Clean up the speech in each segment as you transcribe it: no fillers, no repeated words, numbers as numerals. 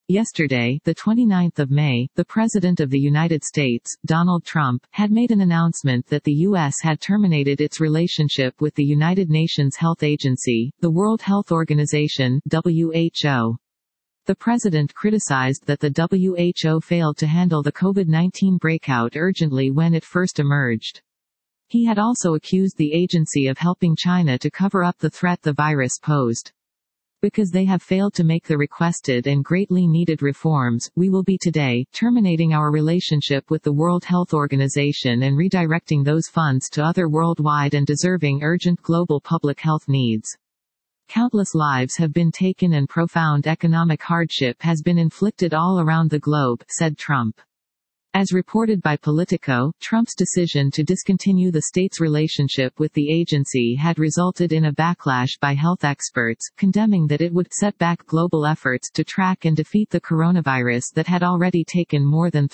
Yesterday, the 29th of May, the President of the United States, Donald Trump, had made an announcement that the U.S. had terminated its relationship with the United Nations Health Agency, the World Health Organization (WHO). The president criticized that the WHO failed to handle the COVID-19 breakout urgently when it first emerged. He had also accused the agency of helping China to cover up the threat the virus posed. Because they have failed to make the requested and greatly needed reforms, we will be today terminating our relationship with the World Health Organization and redirecting those funds to other worldwide and deserving urgent global public health needs. Countless lives have been taken and profound economic hardship has been inflicted all around the globe, said Trump. As reported by Politico, Trump's decision to discontinue the state's relationship with the agency had resulted in a backlash by health experts, condemning that it would set back global efforts to track and defeat the coronavirus that had already taken more than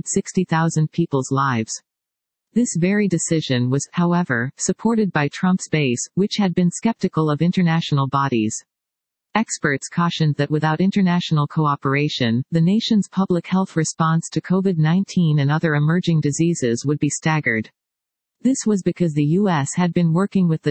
360,000 people's lives. This very decision was, however, supported by Trump's base, which had been skeptical of international bodies. Experts cautioned that without international cooperation, the nation's public health response to COVID-19 and other emerging diseases would be staggered. This was because the U.S. had been working with the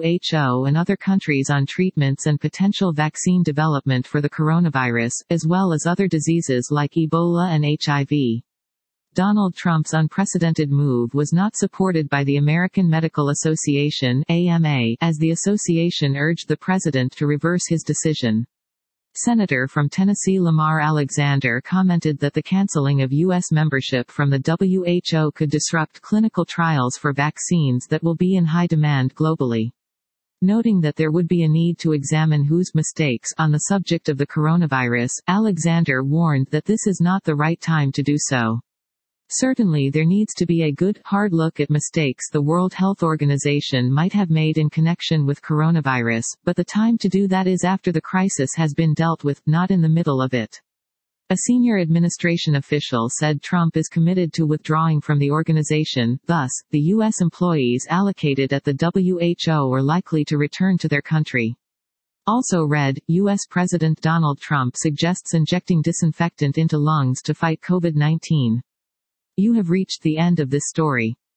WHO and other countries on treatments and potential vaccine development for the coronavirus, as well as other diseases like Ebola and HIV. Donald Trump's unprecedented move was not supported by the American Medical Association (AMA), as the association urged the president to reverse his decision. Senator from Tennessee Lamar Alexander commented that the canceling of U.S. membership from the WHO could disrupt clinical trials for vaccines that will be in high demand globally. Noting that there would be a need to examine whose mistakes on the subject of the coronavirus, Alexander warned that this is not the right time to do so. Certainly there needs to be a good, hard look at mistakes the World Health Organization might have made in connection with coronavirus, but the time to do that is after the crisis has been dealt with, not in the middle of it. A senior administration official said Trump is committed to withdrawing from the organization, thus, the U.S. employees allocated at the WHO are likely to return to their country. Also read, U.S. President Donald Trump suggests injecting disinfectant into lungs to fight COVID-19. You have reached the end of this story.